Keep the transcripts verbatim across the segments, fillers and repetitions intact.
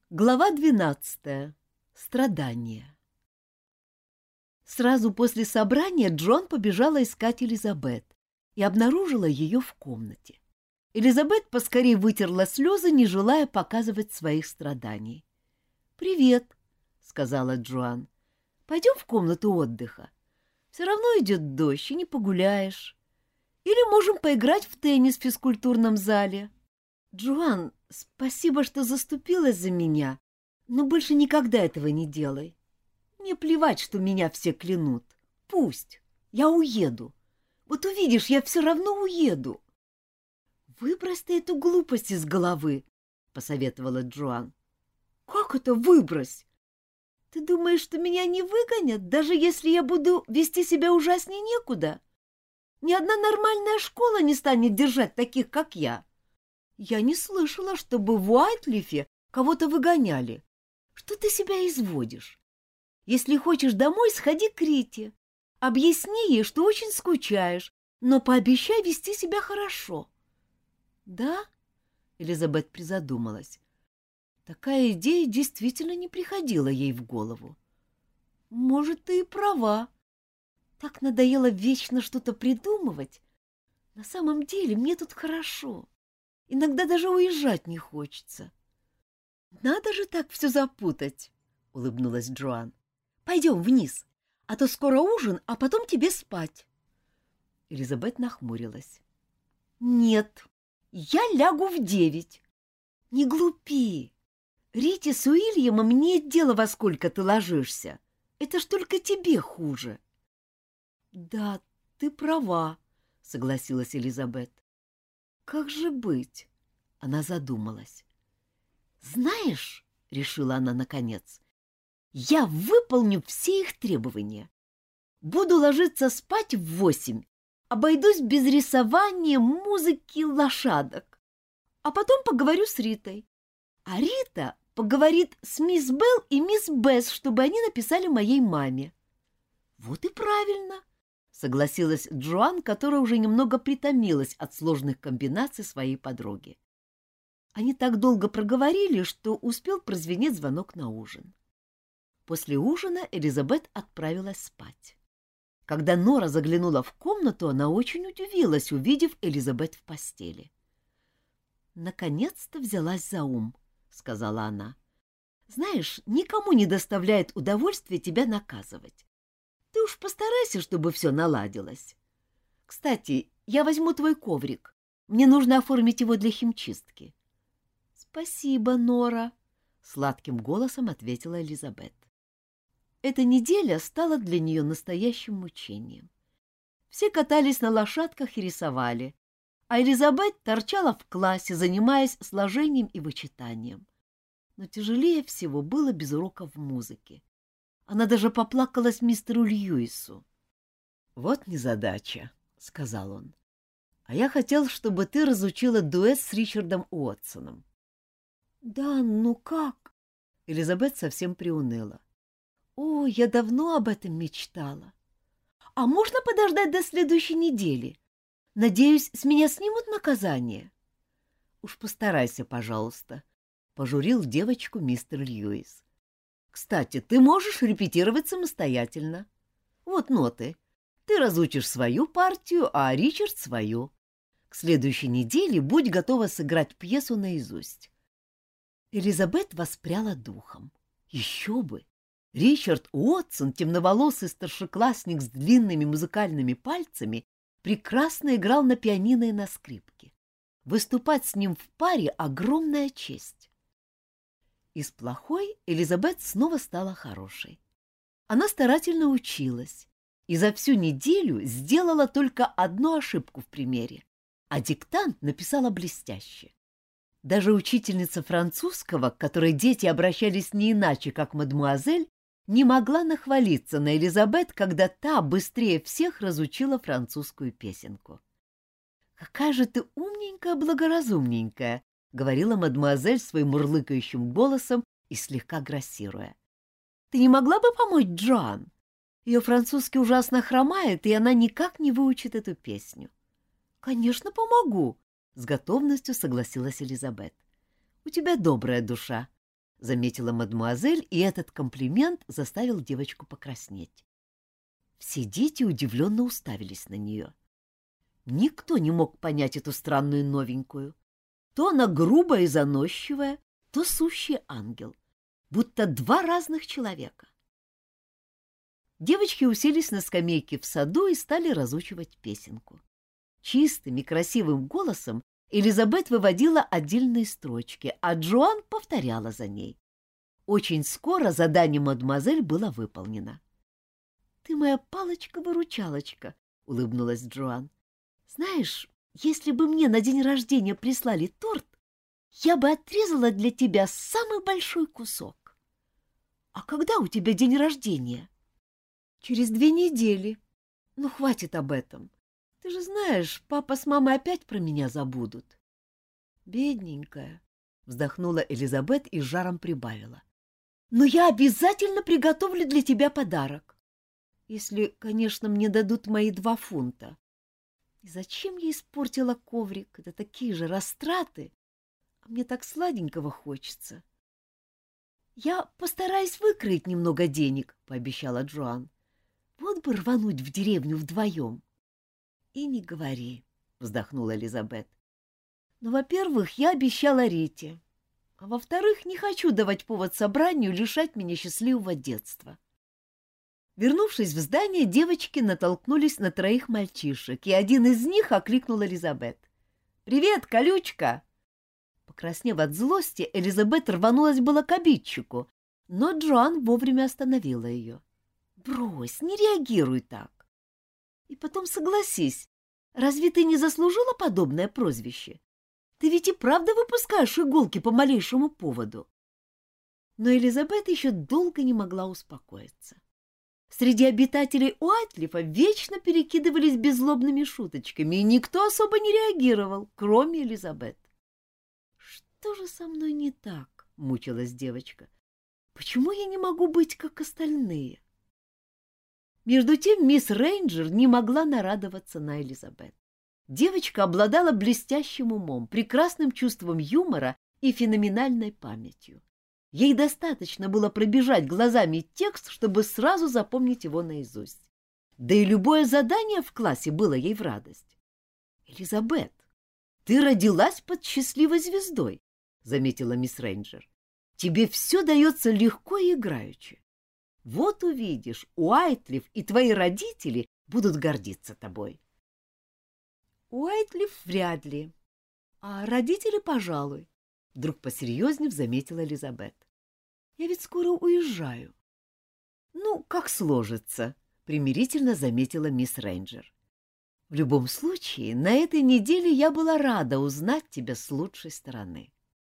Глава двенадцатая. Страдания. Сразу после собрания Джон побежала искать Элизабет и обнаружила ее в комнате. Элизабет поскорее вытерла слезы, не желая показывать своих страданий. «Привет», — сказала Джоан. «Пойдем в комнату отдыха. Все равно идет дождь, и не погуляешь. Или можем поиграть в теннис в физкультурном зале. Джоан, спасибо, что заступилась за меня, но больше никогда этого не делай. Мне плевать, что меня все клянут. Пусть. Я уеду. Вот увидишь, я все равно уеду. Выбрось ты эту глупость из головы, — посоветовала Джоан. Как это выбрось? Ты думаешь, что меня не выгонят, даже если я буду вести себя ужаснее некуда? Ни одна нормальная школа не станет держать таких, как я. Я не слышала, чтобы в Уайтлифе кого-то выгоняли. Что ты себя изводишь? Если хочешь домой, сходи к Рите. Объясни ей, что очень скучаешь, но пообещай вести себя хорошо. Да? Элизабет призадумалась. Такая идея действительно не приходила ей в голову. Может, ты и права. Так надоело вечно что-то придумывать. На самом деле мне тут хорошо. Иногда даже уезжать не хочется. — Надо же так все запутать, — улыбнулась Джоан. — Пойдем вниз, а то скоро ужин, а потом тебе спать. Элизабет нахмурилась. — Нет, я лягу в девять. — Не глупи. Рите с Уильямом нет дела, во сколько ты ложишься. Это ж только тебе хуже. — Да, ты права, — согласилась Элизабет. Как же быть? Она задумалась. Знаешь, — решила она наконец, — я выполню все их требования. Буду ложиться спать в восемь, обойдусь без рисования, музыки, лошадок. А потом поговорю с Ритой. А Рита поговорит с мисс Белл и мисс Бесс, чтобы они написали моей маме. Вот и правильно. Согласилась Джоан, которая уже немного притомилась от сложных комбинаций своей подруги. Они так долго проговорили, что успел прозвенеть звонок на ужин. После ужина Элизабет отправилась спать. Когда Нора заглянула в комнату, она очень удивилась, увидев Элизабет в постели. «Наконец-то взялась за ум», — сказала она. «Знаешь, никому не доставляет удовольствия тебя наказывать. Ты уж постарайся, чтобы все наладилось. Кстати, я возьму твой коврик. Мне нужно оформить его для химчистки. — Спасибо, Нора, — сладким голосом ответила Элизабет. Эта неделя стала для нее настоящим мучением. Все катались на лошадках и рисовали, а Элизабет торчала в классе, занимаясь сложением и вычитанием. Но тяжелее всего было без уроков музыки. Она даже поплакалась мистеру Льюису. — Вот незадача, — сказал он. — А я хотел, чтобы ты разучила дуэт с Ричардом Уотсоном. — Да, ну как? Элизабет совсем приуныла. — О, я давно об этом мечтала. А можно подождать до следующей недели? Надеюсь, с меня снимут наказание? — Уж постарайся, пожалуйста, — пожурил девочку мистер Льюис. Кстати, ты можешь репетировать самостоятельно. Вот ноты. Ты разучишь свою партию, а Ричард — свою. К следующей неделе будь готова сыграть пьесу наизусть. Элизабет воспряла духом. Еще бы! Ричард Уотсон, темноволосый старшеклассник с длинными музыкальными пальцами, прекрасно играл на пианино и на скрипке. Выступать с ним в паре — огромная честь. Из плохой Элизабет снова стала хорошей. Она старательно училась и за всю неделю сделала только одну ошибку в примере, а диктант написала блестяще. Даже учительница французского, к которой дети обращались не иначе, как мадмуазель, не могла нахвалиться на Элизабет, когда та быстрее всех разучила французскую песенку. «Какая же ты умненькая-благоразумненькая!» — говорила мадемуазель своим мурлыкающим голосом и слегка грассируя. — Ты не могла бы помочь Джоан? Ее французский ужасно хромает, и она никак не выучит эту песню. — Конечно, помогу, — с готовностью согласилась Элизабет. — У тебя добрая душа. — заметила мадемуазель, и этот комплимент заставил девочку покраснеть. Все дети удивленно уставились на нее. Никто не мог понять эту странную новенькую. То она грубая и заносчивая, то сущий ангел, будто два разных человека. Девочки уселись на скамейке в саду и стали разучивать песенку. Чистым и красивым голосом Элизабет выводила отдельные строчки, а Джоан повторяла за ней. Очень скоро задание мадемуазель было выполнено. — Ты моя палочка-выручалочка, — улыбнулась Джоан. — Знаешь, если бы мне на день рождения прислали торт, я бы отрезала для тебя самый большой кусок. — А когда у тебя день рождения? — Через две недели. Ну, хватит об этом. Ты же знаешь, папа с мамой опять про меня забудут. Бедненькая, вздохнула Элизабет и с жаром прибавила. Но я обязательно приготовлю для тебя подарок. Если, конечно, мне дадут мои два фунта. И зачем я испортила коврик? Это такие же растраты. А мне так сладенького хочется. Я постараюсь выкроить немного денег, пообещала Джоан. Вот бы рвануть в деревню вдвоем. — И не говори, — вздохнула Элизабет. — Но, во-первых, я обещала Рите, а во-вторых, не хочу давать повод собранию лишать меня счастливого детства. Вернувшись в здание, девочки натолкнулись на троих мальчишек, и один из них окликнул Элизабет. — Привет, колючка! Покраснев от злости, Элизабет рванулась было к обидчику, но Джоан вовремя остановила ее. — Брось, не реагируй так. И потом согласись, разве ты не заслужила подобное прозвище? Ты ведь и правда выпускаешь иголки по малейшему поводу. Но Элизабет еще долго не могла успокоиться. Среди обитателей Уайтлифа вечно перекидывались беззлобными шуточками, и никто особо не реагировал, кроме Элизабет. «Что же со мной не так?» — мучилась девочка. «Почему я не могу быть, как остальные?» Между тем мисс Рейнджер не могла нарадоваться на Элизабет. Девочка обладала блестящим умом, прекрасным чувством юмора и феноменальной памятью. Ей достаточно было пробежать глазами текст, чтобы сразу запомнить его наизусть. Да и любое задание в классе было ей в радость. — Элизабет, ты родилась под счастливой звездой, — заметила мисс Рейнджер. — Тебе все дается легко и играючи. Вот увидишь, Уайтлиф и твои родители будут гордиться тобой. — Уайтлиф вряд ли, а родители, пожалуй, — вдруг посерьезнее заметила Элизабет. — Я ведь скоро уезжаю. — Ну, как сложится, — примирительно заметила мисс Рейнджер. — В любом случае, на этой неделе я была рада узнать тебя с лучшей стороны.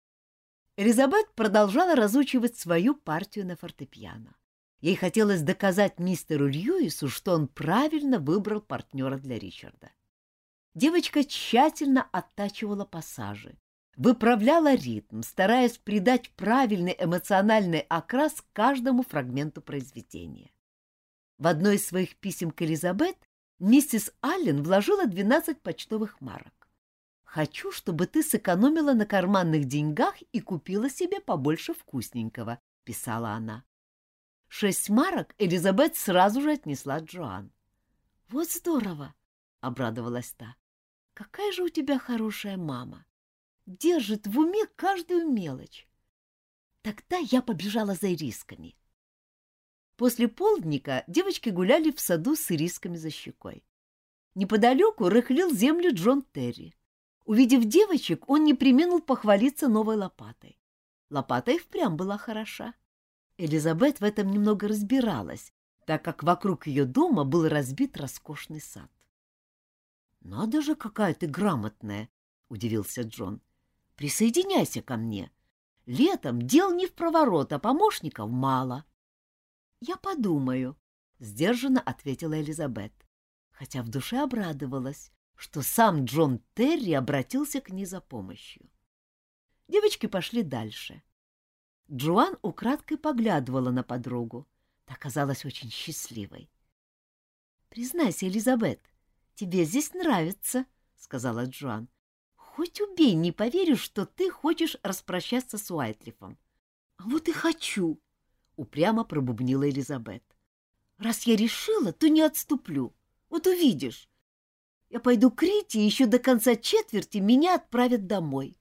Элизабет продолжала разучивать свою партию на фортепиано. Ей хотелось доказать мистеру Льюису, что он правильно выбрал партнера для Ричарда. Девочка тщательно оттачивала пассажи, выправляла ритм, стараясь придать правильный эмоциональный окрас каждому фрагменту произведения. В одно из своих писем к Элизабет миссис Аллен вложила двенадцать почтовых марок. «Хочу, чтобы ты сэкономила на карманных деньгах и купила себе побольше вкусненького», — писала она. Шесть марок Элизабет сразу же отнесла Джоан. — Вот здорово! — обрадовалась та. — Какая же у тебя хорошая мама! Держит в уме каждую мелочь. Тогда я побежала за ирисками. После полдника девочки гуляли в саду с ирисками за щекой. Неподалеку рыхлил землю Джон Терри. Увидев девочек, он не преминул похвалиться новой лопатой. Лопата и впрямь была хороша. Элизабет в этом немного разбиралась, так как вокруг ее дома был разбит роскошный сад. — Надо же, какая ты грамотная! — удивился Джон. — Присоединяйся ко мне. Летом дел не впроворот, а помощников мало. — Я подумаю, — сдержанно ответила Элизабет, хотя в душе обрадовалась, что сам Джон Терри обратился к ней за помощью. Девочки пошли дальше. Джоан украдкой поглядывала на подругу. Та казалась очень счастливой. — Признайся, Элизабет, тебе здесь нравится, — сказала Джоан. — Хоть убей, не поверю, что ты хочешь распрощаться с Уайтлифом. А вот и хочу, — упрямо пробубнила Элизабет. Раз я решила, то не отступлю. Вот увидишь. Я пойду к Рите, и еще до конца четверти меня отправят домой.